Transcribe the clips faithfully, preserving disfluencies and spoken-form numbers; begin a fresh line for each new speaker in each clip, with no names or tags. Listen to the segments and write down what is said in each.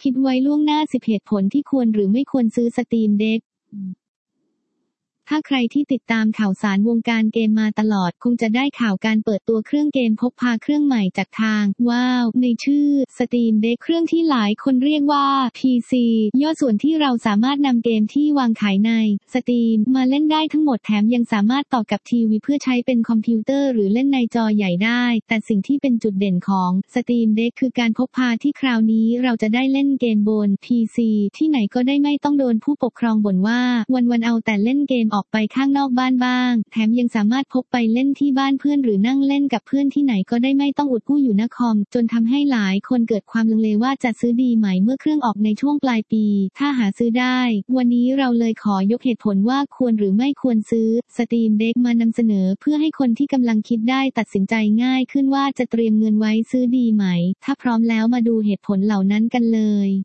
คิดไว้ล่วงหน้าสิบเหตุผลที่ควรหรือไม่ควรซื้อ Steam Deckถ้าใครที่ติดตามข่าวสารวงการเกมมาตลอดคงจะได้ข่าวการเปิดตัวเครื่องเกมพกพาเครื่องใหม่จากทางว้าวในชื่อ Steam Deck เครื่องที่หลายคนเรียกว่า พี ซี ย่อส่วนที่เราสามารถนำเกมที่วางขายใน Steam มาเล่นได้ทั้งหมดแถมยังสามารถต่อกับทีวีเพื่อใช้เป็นคอมพิวเตอร์หรือเล่นในจอใหญ่ได้แต่สิ่งที่เป็นจุดเด่นของ Steam Deck คือการพกพาที่คราวนี้เราจะได้เล่นเกมบน พี ซี ที่ไหนก็ได้ไม่ต้องโดนผู้ปกครองบ่นว่าวันๆเอาแต่เล่นเกมออกไปข้างนอกบ้านบ้างแถมยังสามารถพกไปเล่นที่บ้านเพื่อนหรือนั่งเล่นกับเพื่อนที่ไหนก็ได้ไม่ต้องอุดอู้อยู่หน้าคอมจนทำให้หลายคนเกิดความลังเลว่าจะซื้อดีไหมเมื่อเครื่องออกในช่วงปลายปีถ้าหาซื้อได้วันนี้เราเลยขอยกเหตุผลว่าควรหรือไม่ควรซื้อ Steam Deck มานำเสนอเพื่อให้คนที่กำลังคิดได้ตัดสินใจง่ายขึ้นว่าจะเตรียมเงินไว้ซื้อดีไหมถ้าพร้อมแล้วมาดูเหตุผลเหล่านั้นกันเลย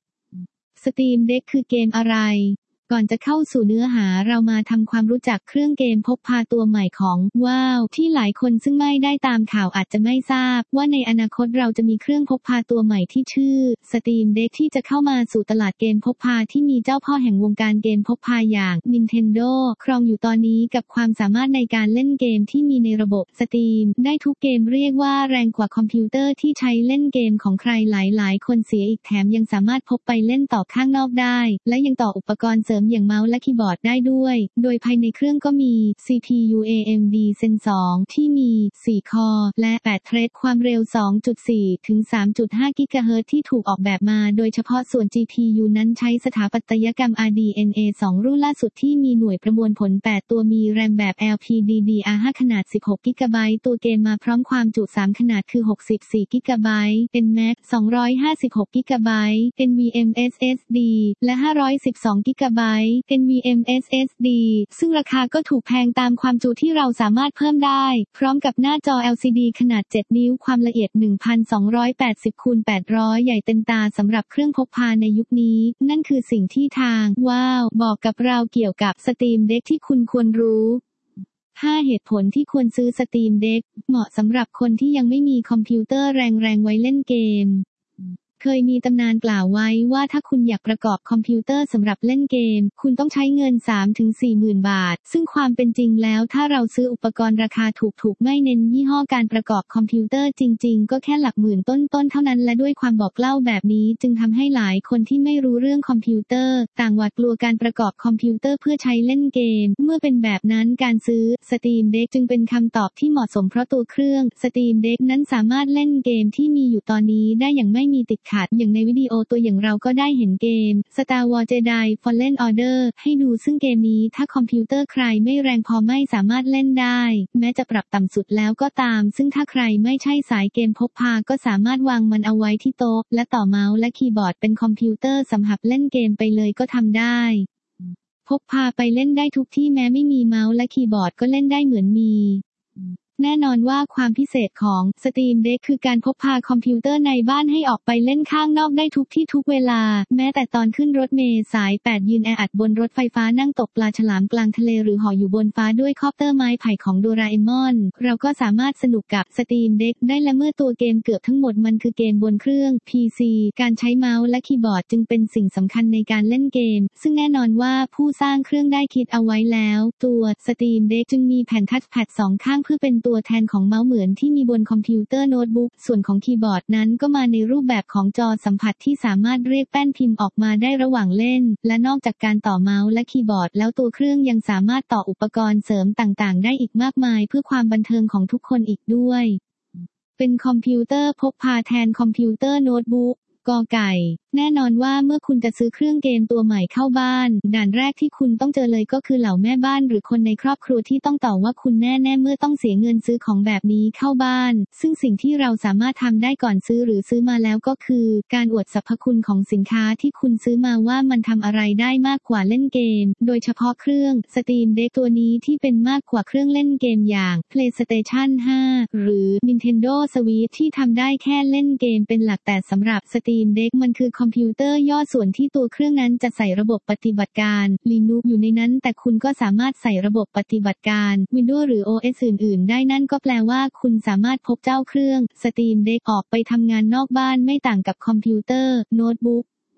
Steam Deck คือเกมอะไรก่อนจะเข้าสู่เนื้อหาเรามาทำความรู้จักเครื่องเกมพกพาตัวใหม่ของว้าวที่หลายคนซึ่งไม่ได้ตามข่าวอาจจะไม่ทราบว่าในอนาคตเราจะมีเครื่องพกพาตัวใหม่ที่ชื่อ Steam Deck ที่จะเข้ามาสู่ตลาดเกมพกพาที่มีเจ้าพ่อแห่งวงการเกมพกพาอย่าง Nintendo ครองอยู่ตอนนี้กับความสามารถในการเล่นเกมที่มีในระบบ Steam ได้ทุกเกมเรียกว่าแรงกว่าคอมพิวเตอร์ที่ใช้เล่นเกมของใครหลายๆคนเสียอีกแถมยังสามารถพกไปเล่นต่อข้างนอกได้และยังต่ออุปกรณ์เสริมอย่างเมาส์และคีย์บอร์ดได้ด้วยโดยภายในเครื่องก็มี ซี พี ยู เอ เอ็ม ดี Zen สองที่มี สี่ คอร์และ แปด เทรดความเร็ว สองจุดสี่ ถึง สามจุดห้า กิกะเฮิรตซ์ที่ถูกออกแบบมาโดยเฉพาะส่วน จี พี ยู นั้นใช้สถาปัตยกรรม อาร์ ดี เอ็น เอ สอง รุ่นล่าสุดที่มีหน่วยประมวลผล แปด ตัวมีแรมแบบ แอล พี ดี ดี อาร์ ห้า ขนาด สิบหก กิกะไบต์ตัวเกมมาพร้อมความจุ สาม ขนาดคือ หกสิบสี่ กิกะไบต์ เอ็น แม็กซ์ สองร้อยห้าสิบหก กิกะไบต์ เอ็น วี เอ็ม เอส เอส ดี และ ห้าร้อยสิบสอง กิกะไบต์ เอ็น วี เอ็ม เอส เอส ดี ซึ่งราคาก็ถูกแพงตามความจุที่เราสามารถเพิ่มได้พร้อมกับหน้าจอ แอล ซี ดี ขนาด เจ็ด นิ้วความละเอียด หนึ่งพันสองร้อยแปดสิบ คูณ แปดร้อย ใหญ่เต็มตาสำหรับเครื่องพกพาในยุคนี้นั่นคือสิ่งที่ทางว้าวบอกกับเราเกี่ยวกับ Steam Deck ที่คุณควรรู้ ห้า เหตุผลที่ควรซื้อ Steam Deck เหมาะสำหรับคนที่ยังไม่มีคอมพิวเตอร์แรงๆไว้เล่นเกมเคยมีตำนานกล่าวไว้ว่าถ้าคุณอยากประกอบคอมพิวเตอร์สำหรับเล่นเกมคุณต้องใช้เงิน สามถึงสี่ หมื่นบาทซึ่งความเป็นจริงแล้วถ้าเราซื้ออุปกรณ์ราคาถูกๆไม่เน้นยี่ห้อการประกอบคอมพิวเตอร์จริงๆก็แค่หลักหมื่นต้นๆเท่านั้นและด้วยความบอกเล่าแบบนี้จึงทำให้หลายคนที่ไม่รู้เรื่องคอมพิวเตอร์ต่างหวาดกลัวการประกอบคอมพิวเตอร์เพื่อใช้เล่นเกมเมื่อเป็นแบบนั้นการซื้อ Steam Deck จึงเป็นคำตอบที่เหมาะสมเพราะตัวเครื่อง Steam Deck นั้นสามารถเล่นเกมที่มีอยู่ตอนนี้ได้อย่างไม่มีติดขัดอย่างในวิดีโอตัวอย่างเราก็ได้เห็นเกม Star Wars Jedi Fallen Order ให้ดูซึ่งเกมนี้ถ้าคอมพิวเตอร์ใครไม่แรงพอไม่สามารถเล่นได้แม้จะปรับต่ำสุดแล้วก็ตามซึ่งถ้าใครไม่ใช่สายเกมพกพาก็สามารถวางมันเอาไว้ที่โต๊ะและต่อเมาส์และคีย์บอร์ดเป็นคอมพิวเตอร์สำหรับเล่นเกมไปเลยก็ทำได้พกพาไปเล่นได้ทุกที่แม้ไม่มีเมาส์และคีย์บอร์ดก็เล่นได้เหมือนมีแน่นอนว่าความพิเศษของ Steam Deck คือการพกพาคอมพิวเตอร์ในบ้านให้ออกไปเล่นข้างนอกได้ทุกที่ทุกเวลาแม้แต่ตอนขึ้นรถเมล์สาย แปด ยืนแออัดบนรถไฟฟ้านั่งตกปลาฉลามกลางทะเลหรือห่ออยู่บนฟ้าด้วยคอปเตอร์ไม้ไผ่ของโดราเอมอนเราก็สามารถสนุกกับ Steam Deck ได้และเมื่อตัวเกมเกือบทั้งหมดมันคือเกมบนเครื่อง พี ซี การใช้เมาส์และคีย์บอร์ดจึงเป็นสิ่งสำคัญในการเล่นเกมซึ่งแน่นอนว่าผู้สร้างเครื่องได้คิดเอาไว้แล้วตัว Steam Deck จึงมีแผ่นทัชแพดสองข้างเพื่อเป็นตัวแทนของเมาส์เหมือนที่มีบนคอมพิวเตอร์โน้ตบุ๊กส่วนของคีย์บอร์ดนั้นก็มาในรูปแบบของจอสัมผัสที่สามารถเรียกแป้นพิมพ์ออกมาได้ระหว่างเล่นและนอกจากการต่อเมาส์และคีย์บอร์ดแล้วตัวเครื่องยังสามารถต่ออุปกรณ์เสริมต่างๆได้อีกมากมายเพื่อความบันเทิงของทุกคนอีกด้วยเป็นคอมพิวเตอร์พกพาแทนคอมพิวเตอร์โน้ตบุ๊กกอไก่แน่นอนว่าเมื่อคุณจะซื้อเครื่องเกมตัวใหม่เข้าบ้านด่านแรกที่คุณต้องเจอเลยก็คือเหล่าแม่บ้านหรือคนในครอบครัวที่ต้องตอบว่าคุณแน่ๆเมื่อต้องเสียเงินซื้อของแบบนี้เข้าบ้านซึ่งสิ่งที่เราสามารถทำได้ก่อนซื้อหรือซื้อมาแล้วก็คือการอวดสรรพคุณของสินค้าที่คุณซื้อมาว่ามันทำอะไรได้มากกว่าเล่นเกมโดยเฉพาะเครื่อง Steam Deck ตัวนี้ที่เป็นมากกว่าเครื่องเล่นเกมอย่าง PlayStation ห้า หรือ Nintendo Switch ที่ทำได้แค่เล่นเกมเป็นหลักแต่สำหรับ Steam Deck มันคือคอมพิวเตอร์ย่อส่วนที่ตัวเครื่องนั้นจะใส่ระบบปฏิบัติการ Linux อยู่ในนั้นแต่คุณก็สามารถใส่ระบบปฏิบัติการ Windows หรือ โอ เอส อื่นๆได้นั่นก็แปลว่าคุณสามารถพกเจ้าเครื่อง Steam Deck ออกไปทำงานนอกบ้านไม่ต่างกับคอมพิวเตอร์โน้ตบุ๊ก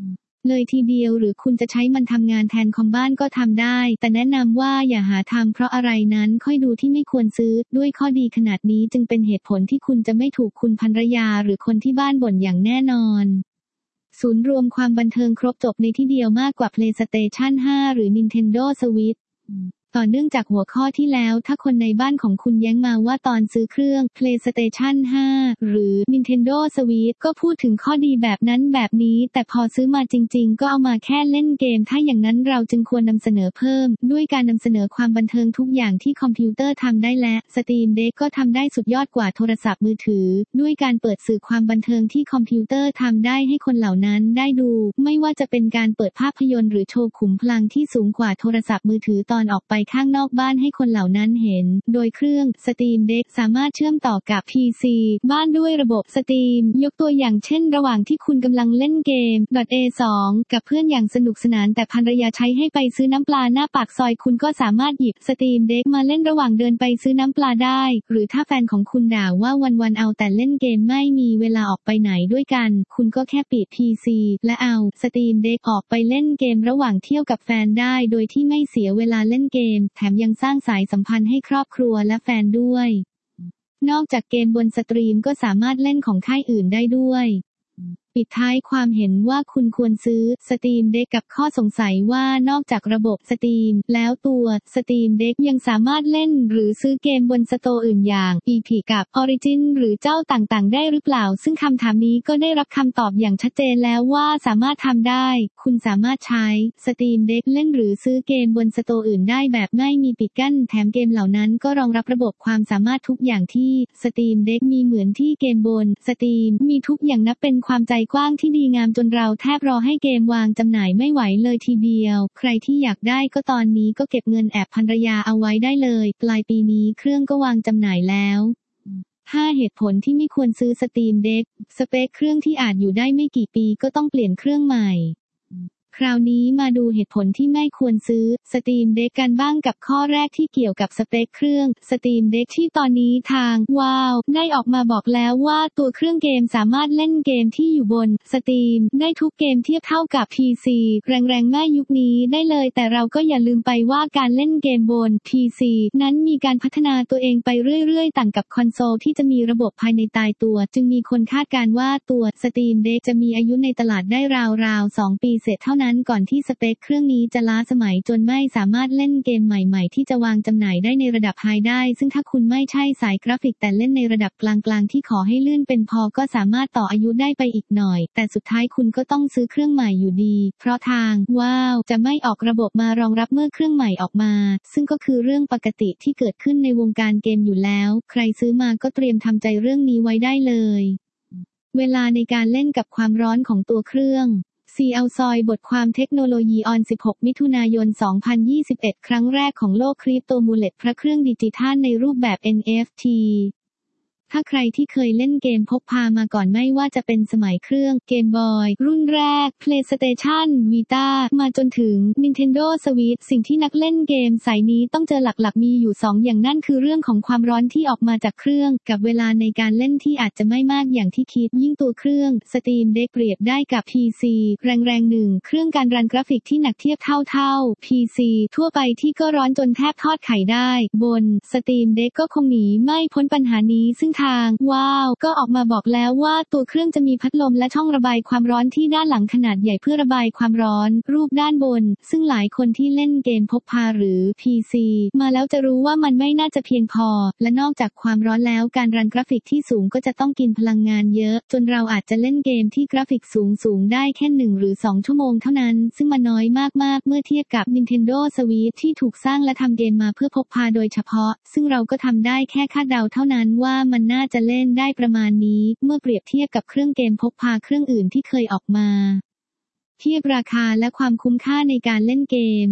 เลยทีเดียวหรือคุณจะใช้มันทำงานแทนคอมบ้านก็ทำได้แต่แนะนำว่าอย่าหาทำเพราะอะไรนั้นค่อยดูที่ไม่ควรซื้อด้วยข้อดีขนาดนี้จึงเป็นเหตุผลที่คุณจะไม่ถูกคุณภรรยาหรือคนที่บ้านบ่นอย่างแน่นอนศูนย์รวมความบันเทิงครบจบในที่เดียวมากกว่า PlayStation ห้า หรือ Nintendo Switchต่อเนื่องจากหัวข้อที่แล้วถ้าคนในบ้านของคุณแย้งมาว่าตอนซื้อเครื่อง PlayStation ห้า หรือ Nintendo Switch ก็พูดถึงข้อดีแบบนั้นแบบนี้แต่พอซื้อมาจริงๆก็เอามาแค่เล่นเกมถ้าอย่างนั้นเราจึงควรนำเสนอเพิ่มด้วยการนำเสนอความบันเทิงทุกอย่างที่คอมพิวเตอร์ทำได้และ Steam Deck ก็ทำได้สุดยอดกว่าโทรศัพท์มือถือด้วยการเปิดสื่อความบันเทิงที่คอมพิวเตอร์ทำได้ให้คนเหล่านั้นได้ดูไม่ว่าจะเป็นการเปิดภาพยนตร์หรือโชว์ขุมพลังที่สูงกว่าโทรศัพท์มือถือตอนออกไปข้างนอกบ้านให้คนเหล่านั้นเห็นโดยเครื่อง Steam Deck สามารถเชื่อมต่อกับ พี ซี บ้านด้วยระบบ Steam ยกตัวอย่างเช่นระหว่างที่คุณกำลังเล่นเกม เอ สอง กับเพื่อนอย่างสนุกสนานแต่ภรรยาใช้ให้ไปซื้อน้ำปลาหน้าปากซอยคุณก็สามารถหยิบ Steam Deck มาเล่นระหว่างเดินไปซื้อน้ำปลาได้หรือถ้าแฟนของคุณด่าว่าวันๆเอาแต่เล่นเกมไม่มีเวลาออกไปไหนด้วยกันคุณก็แค่ปิด พี ซี และเอา Steam Deck ออกไปเล่นเกมระหว่างเที่ยวกับแฟนได้โดยที่ไม่เสียเวลาเล่นเกมแถมยังสร้างสายสัมพันธ์ให้ครอบครัวและแฟนด้วยนอกจากเกมบนสตรีมก็สามารถเล่นของค่ายอื่นได้ด้วยปิดท้ายความเห็นว่าคุณควรซื้อ Steam Deck กับข้อสงสัยว่านอกจากระบบ Steam แล้วตัว Steam Deck ยังสามารถเล่นหรือซื้อเกมบนสโตร์อื่นอย่าง Epic กับ Origin หรือเจ้าต่างๆได้หรือเปล่าซึ่งคำถามนี้ก็ได้รับคำตอบอย่างชัดเจนแล้วว่าสามารถทำได้คุณสามารถใช้ Steam Deck เล่นหรือซื้อเกมบนสโตร์อื่นได้แบบไม่มีปิดกั้นแถมเกมเหล่านั้นก็รองรับระบบความสามารถทุกอย่างที่ Steam Deck มีเหมือนที่เกมบน Steam มีทุกอย่างนับเป็นความใจกว้างที่ดีงามจนเราแทบรอให้เกมวางจำหน่ายไม่ไหวเลยทีเดียวใครที่อยากได้ก็ตอนนี้ก็เก็บเงินแอบภรรยาเอาไว้ได้เลยปลายปีนี้เครื่องก็วางจำหน่ายแล้วห้าเหตุผลที่ไม่ควรซื้อ Steam Deck สเปคเครื่องที่อาจอยู่ได้ไม่กี่ปีก็ต้องเปลี่ยนเครื่องใหม่คราวนี้มาดูเหตุผลที่ไม่ควรซื้อ Steam Deck กันบ้างกับข้อแรกที่เกี่ยวกับสเปคเครื่อง Steam Deck ที่ตอนนี้ทาง Valve ได้ออกมาบอกแล้วว่าตัวเครื่องเกมสามารถเล่นเกมที่อยู่บน Steam ได้ทุกเกมเทียบเท่ากับ พี ซี แรงๆแม่ยุคนี้ได้เลยแต่เราก็อย่าลืมไปว่าการเล่นเกมบน พี ซี นั้นมีการพัฒนาตัวเองไปเรื่อยๆต่างกับคอนโซลที่จะมีระบบภายในตายตัวจึงมีคนคาดการณ์ว่าตัว Steam Deck จะมีอายุในตลาดได้ราวๆสองปีเศษเท่านั้นก่อนที่สเปคเครื่องนี้จะล้าสมัยจนไม่สามารถเล่นเกมใหม่ๆที่จะวางจำหน่ายได้ในระดับไฮได้ซึ่งถ้าคุณไม่ใช่สายกราฟิกแต่เล่นในระดับกลางๆที่ขอให้ลื่นเป็นพอก็สามารถต่ออายุได้ไปอีกหน่อยแต่สุดท้ายคุณก็ต้องซื้อเครื่องใหม่อยู่ดีเพราะทางว้าวจะไม่ออกระบบมารองรับเมื่อเครื่องใหม่ออกมาซึ่งก็คือเรื่องปกติที่เกิดขึ้นในวงการเกมอยู่แล้วใครซื้อมาก็เตรียมทำใจเรื่องนี้ไว้ได้เลยเวลาในการเล่นกับความร้อนของตัวเครื่องซี แอล ซอยบทความเทคโนโลยีออนสิบหกมิถุนายนสองพันยี่สิบเอ็ดครั้งแรกของโลกคริปโตมูเลตพระเครื่องดิจิทัลในรูปแบบ เอ็น เอฟ ที ถ้าใครที่เคยเล่นเกมพกพามาก่อนไม่ว่าจะเป็นสมัยเครื่องเกมบอยรุ่นแรก PlayStation Vita มาจนถึง Nintendo Switch สิ่งที่นักเล่นเกมสายนี้ต้องเจอหลักๆมีอยู่สองอย่างนั่นคือเรื่องของความร้อนที่ออกมาจากเครื่องกับเวลาในการเล่นที่อาจจะไม่มากอย่างที่คิดยิ่งตัวเครื่อง Steam Deck เปรียบได้กับ พี ซี แรงๆหนึ่งเครื่องการรันกราฟิกที่หนักเทียบเท่าๆ พี ซี ทั่วไปที่ก็ร้อนจนแทบทอดไข่ได้บน Steam Deck ก็คงหนีไม่พ้นปัญหานี้ซึ่งทางว้าวก็ออกมาบอกแล้วว่าตัวเครื่องจะมีพัดลมและช่องระบายความร้อนที่ด้านหลังขนาดใหญ่เพื่อระบายความร้อนรูปด้านบนซึ่งหลายคนที่เล่นเกมพกพาหรือ พี ซี มาแล้วจะรู้ว่ามันไม่น่าจะเพียงพอและนอกจากความร้อนแล้วการรันกราฟิกที่สูงก็จะต้องกินพลังงานเยอะจนเราอาจจะเล่นเกมที่กราฟิกสูงสูงได้แค่หนึ่งหรือสองชั่วโมงเท่านั้นซึ่งมันน้อยมากๆเมื่อเทียบกับ Nintendo Switch ที่ถูกสร้างและทำเกมมาเพื่อพกพาโดยเฉพาะซึ่งเราก็ทำได้แค่คาดเดาเท่านั้นว่ามันน่าจะเล่นได้ประมาณนี้เมื่อเปรียบเทียบกับเครื่องเกมพกพาเครื่องอื่นที่เคยออกมาเทียบราคาและความคุ้มค่าในการเล่นเกม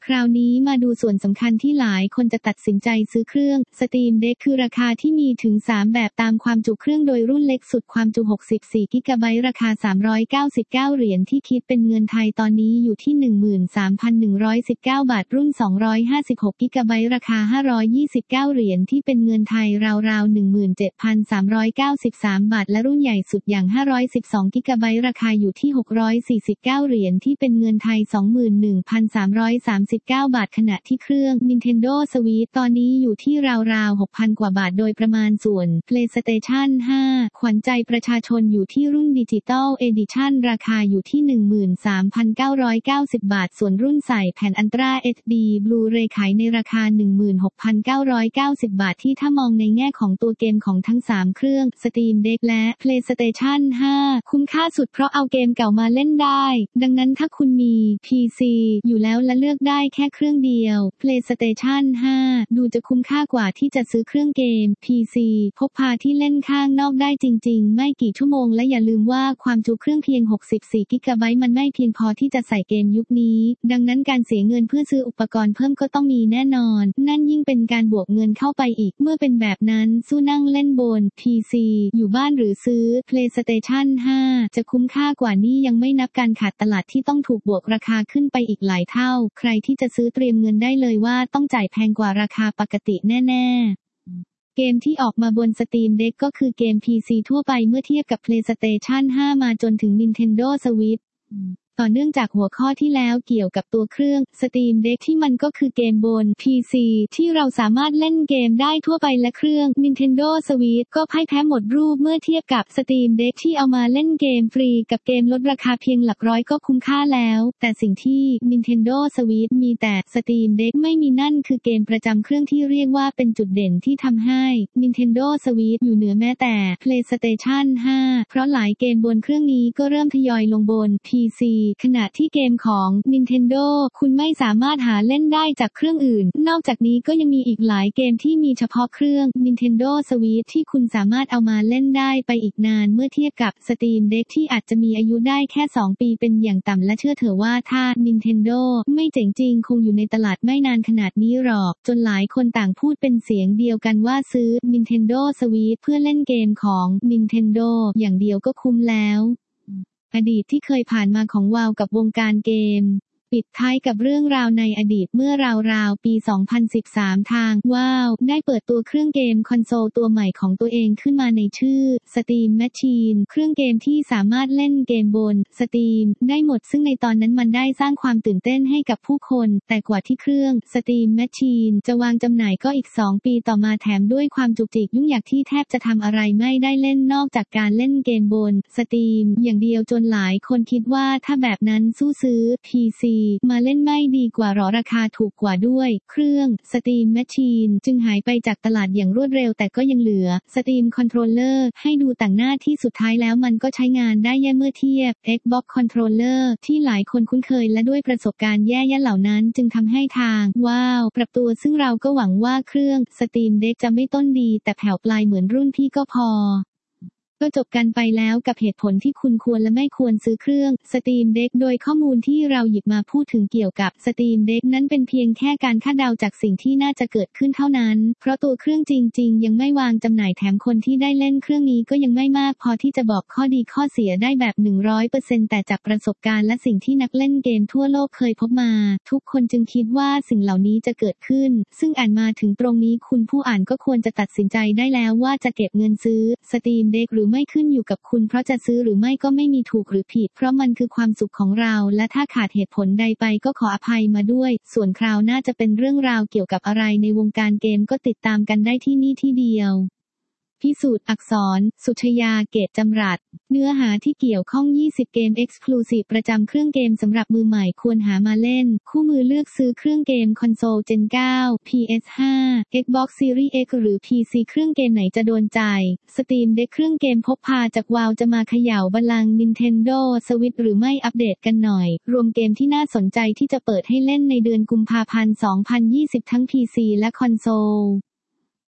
คราวนี้มาดูส่วนสำคัญที่หลายคนจะตัดสินใจซื้อเครื่อง Steam Deck คือราคาที่มีถึงสามแบบตามความจุเครื่องโดยรุ่นเล็กสุดความจุหกสิบสี่กิกะไบต์ราคาสามร้อยเก้าสิบเก้าเหรียญที่คิดเป็นเงินไทยตอนนี้อยู่ที่ หนึ่งหมื่นสามพันหนึ่งร้อยสิบเก้า บาทรุ่นสองร้อยห้าสิบหกกิกะไบต์ราคาห้าร้อยยี่สิบเก้าเหรียญที่เป็นเงินไทยราวๆ หนึ่งหมื่นเจ็ดพันสามร้อยเก้าสิบสาม บาทและรุ่นใหญ่สุดอย่างห้าร้อยสิบสองกิกะไบต์ราคาอยู่ที่หกร้อยสี่สิบเก้าเหรียญที่เป็นเงินไทย สองหมื่นหนึ่งพันสามร้อยสามสิบเก้า บาทขณะที่เครื่อง Nintendo Switch ตอนนี้อยู่ที่ราวๆ หกพัน กว่าบาทโดยประมาณส่วน PlayStation ห้า ขวัญใจประชาชนอยู่ที่รุ่น Digital Edition ราคาอยู่ที่ หนึ่งหมื่นสามพันเก้าร้อยเก้าสิบ บาทส่วนรุ่นใส่แผ่น Ultra เอช ดี Blu-ray ขายในราคา หนึ่งหมื่นหกพันเก้าร้อยเก้าสิบ บาทที่ถ้ามองในแง่ของตัวเกมของทั้งสามเครื่อง Steam Deck และ PlayStation ห้า คุ้มค่าสุดเพราะเอาเกมเก่ามาเล่นได้ดังนั้นถ้าคุณมี พี ซี อยู่แล้วและเลือกได้แค่เครื่องเดียว PlayStation ห้า ดูจะคุ้มค่ากว่าที่จะซื้อเครื่องเกม พี ซี พกพาที่เล่นข้างนอกได้จริงๆไม่กี่ชั่วโมงและอย่าลืมว่าความจุเครื่องเพียงหกสิบสี่กิกะไบต์มันไม่เพียงพอที่จะใส่เกมยุคนี้ดังนั้นการเสียเงินเพื่อซื้ออุปกรณ์เพิ่มก็ต้องมีแน่นอนนั่นยิ่งเป็นการบวกเงินเข้าไปอีกเมื่อเป็นแบบนั้นสู้นั่งเล่นบน พี ซี อยู่บ้านหรือซื้อ PlayStation ห้า จะคุ้มค่ากว่านี้ยังไม่นับการขาดตลาดที่ต้องถูกบวกราคาขึ้นไปอีกหลายเท่าใครที่จะซื้อเตรียมเงินได้เลยว่าต้องจ่ายแพงกว่าราคาปกติแน่ๆเกมที่ออกมาบน Steam Deck ก็คือเกม พี ซี ทั่วไปเมื่อเทียบกับ PlayStation ห้า มาจนถึง Nintendo Switchต่อเนื่องจากหัวข้อที่แล้วเกี่ยวกับตัวเครื่อง Steam Deck ที่มันก็คือเกมบน พี ซี ที่เราสามารถเล่นเกมได้ทั่วไปและเครื่อง Nintendo Switch ก็พ่ายแพ้หมดรูปเมื่อเทียบกับ Steam Deck ที่เอามาเล่นเกมฟรีกับเกมลดราคาเพียงหลักร้อยก็คุ้มค่าแล้วแต่สิ่งที่ Nintendo Switch มีแต่ Steam Deck ไม่มีนั่นคือเกมประจำเครื่องที่เรียกว่าเป็นจุดเด่นที่ทำให้ Nintendo Switch อยู่เหนือแม้แต่ PlayStation ห้า เพราะหลายเกมบนเครื่องนี้ก็เริ่มทยอยลงบน พี ซีขณะที่เกมของ Nintendo คุณไม่สามารถหาเล่นได้จากเครื่องอื่นนอกจากนี้ก็ยังมีอีกหลายเกมที่มีเฉพาะเครื่อง Nintendo Switch ที่คุณสามารถเอามาเล่นได้ไปอีกนานเมื่อเทียบกับ Steam Deck ที่อาจจะมีอายุได้แค่สองปีเป็นอย่างต่ำและเชื่อเถอะว่าถ้า Nintendo ไม่เจ๋งจริงคงอยู่ในตลาดไม่นานขนาดนี้หรอกจนหลายคนต่างพูดเป็นเสียงเดียวกันว่าซื้อ Nintendo Switch เพื่อเล่นเกมของ Nintendo อย่างเดียวก็คุ้มแล้วอดีตที่เคยผ่านมาของวาวกับวงการเกมปิดท้ายกับเรื่องราวในอดีตเมื่อราวๆปี สองพันสิบสาม ทางว้าวได้เปิดตัวเครื่องเกมคอนโซลตัวใหม่ของตัวเองขึ้นมาในชื่อ Steam Machine เครื่องเกมที่สามารถเล่นเกมบน Steam ได้หมดซึ่งในตอนนั้นมันได้สร้างความตื่นเต้นให้กับผู้คนแต่กว่าที่เครื่อง Steam Machine จะวางจำหน่ายก็อีกสองปีต่อมาแถมด้วยความจุกจิกยุ่งยากที่แทบจะทำอะไรไม่ได้เล่นนอกจากการเล่นเกมบน Steam อย่างเดียวจนหลายคนคิดว่าถ้าแบบนั้นสู้ซื้อ พี ซีมาเล่นไม่ดีกว่าหรอราคาถูกกว่าด้วยเครื่อง Steam Machine จึงหายไปจากตลาดอย่างรวดเร็วแต่ก็ยังเหลือ Steam Controller ให้ดูต่างหน้าที่สุดท้ายแล้วมันก็ใช้งานได้แย่เมื่อเทียบ Xbox Controller ที่หลายคนคุ้นเคยและด้วยประสบการณ์แย่ๆเหล่านั้นจึงทำให้ทางว้าวปรับตัวซึ่งเราก็หวังว่าเครื่อง Steam Deck จะไม่ต้นดีแต่แผ่วปลายเหมือนรุ่นพี่ก็พอก็จบกันไปแล้วกับเหตุผลที่คุณควรและไม่ควรซื้อเครื่อง Steam Deck โดยข้อมูลที่เราหยิบมาพูดถึงเกี่ยวกับ Steam Deck นั้นเป็นเพียงแค่การคาดเดาจากสิ่งที่น่าจะเกิดขึ้นเท่านั้นเพราะตัวเครื่องจริงๆยังไม่วางจำหน่ายแถมคนที่ได้เล่นเครื่องนี้ก็ยังไม่มากพอที่จะบอกข้อดีข้อเสียได้แบบ หนึ่งร้อยเปอร์เซ็นต์ แต่จากประสบการณ์และสิ่งที่นักเล่นเกมทั่วโลกเคยพบมาทุกคนจึงคิดว่าสิ่งเหล่านี้จะเกิดขึ้นซึ่งอ่านมาถึงตรงนี้คุณผู้อ่านก็ควรจะตัดสินใจได้แล้วว่าจะเก็บเงินซื้อ Steam Deck หรือไม่ขึ้นอยู่กับคุณเพราะจะซื้อหรือไม่ก็ไม่มีถูกหรือผิดเพราะมันคือความสุขของเราและถ้าขาดเหตุผลใดไปก็ขออภัยมาด้วยส่วนคราวหน้าจะเป็นเรื่องราวเกี่ยวกับอะไรในวงการเกมก็ติดตามกันได้ที่นี่ที่เดียวพิสูจน์อักษรสุชยาเกตจำรัดเนื้อหาที่เกี่ยวข้องยี่สิบเกม Exclusive ประจำเครื่องเกมสำหรับมือใหม่ควรหามาเล่นคู่มือเลือกซื้อเครื่องเกมคอนโซล Gen เก้า พี เอส ห้า Xbox Series X หรือ พี ซี เครื่องเกมไหนจะโดนใจ Steam Deck เครื่องเกมพกพาจากวาวจะมาเขย่าบัลลังก์ Nintendo Switch หรือไม่อัปเดตกันหน่อยรวมเกมที่น่าสนใจที่จะเปิดให้เล่นในเดือนกุมภาพันธ์ สองพันยี่สิบ ทั้ง พี ซี และคอนโซล